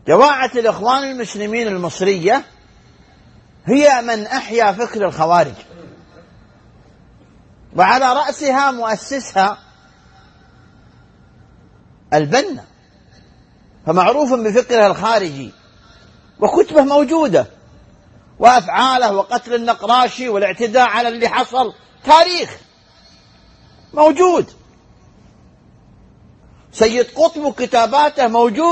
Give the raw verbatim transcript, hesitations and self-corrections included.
جماعة الإخوان المسلمين المصرية هي من أحيا فكر الخوارج، وعلى رأسها مؤسسها البنا، فمعروف بفكره الخارجي، وكتبه موجودة، وأفعاله وقتل النقراشي والاعتداء على اللي حصل تاريخ موجود. سيد قطب كتاباته موجود.